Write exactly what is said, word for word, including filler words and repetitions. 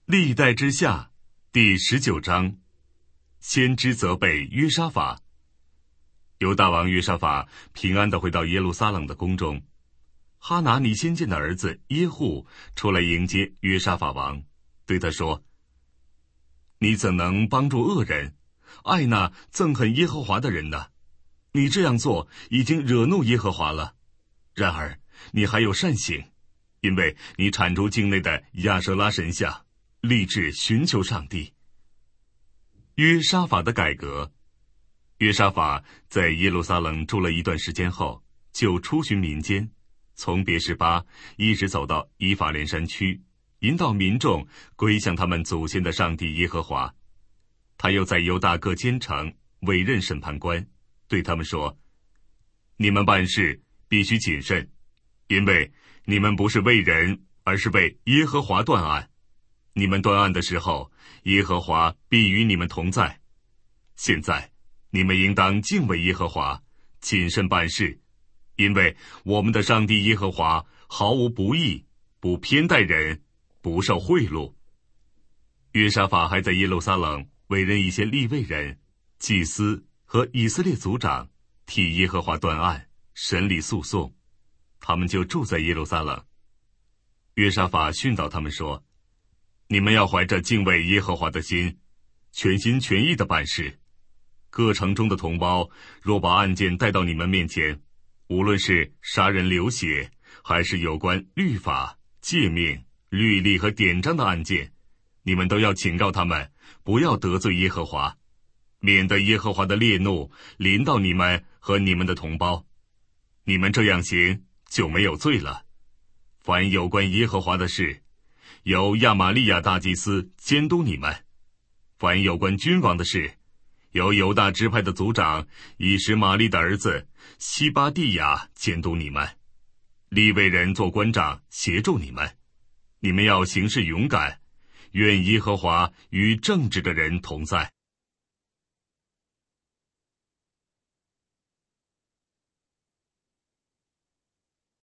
历代之下第十九章，先知责备约沙法。犹大王约沙法平安地回到耶路撒冷的宫中，哈拿尼先见的儿子耶户出来迎接约沙法王，对他说：你怎能帮助恶人，爱那憎恨耶和华的人呢？你这样做已经惹怒耶和华了。然而你还有善行，因为你铲除境内的亚舍拉神像，立志寻求上帝。约沙法的改革。约沙法在耶路撒冷住了一段时间后，就出巡民间，从别是巴一直走到以法莲山区，引导民众归向他们祖先的上帝耶和华。他又在犹大各监城委任审判官，对他们说：你们办事必须谨慎，因为你们不是为人，而是为耶和华断案。你们断案的时候，耶和华必与你们同在。现在你们应当敬畏耶和华，谨慎办事，因为我们的上帝耶和华毫无不义，不偏待人，不受贿赂。约沙法还在耶路撒冷委任一些利未人、祭司和以色列族长，替耶和华断案，审理诉讼。他们就住在耶路撒冷。约沙法训导他们说：你们要怀着敬畏耶和华的心，全心全意地办事。各城中的同胞若把案件带到你们面前，无论是杀人流血，还是有关律法、诫命、律例和典章的案件，你们都要警告他们，不要得罪耶和华，免得耶和华的烈怒临到你们和你们的同胞。你们这样行，就没有罪了。凡有关耶和华的事，由亚玛利亚大祭司监督你们；凡有关君王的事，由犹大支派的族长以实玛利的儿子西巴蒂亚监督你们。利未人做官长协助你们。你们要行事勇敢，愿耶和华与正直的人同在。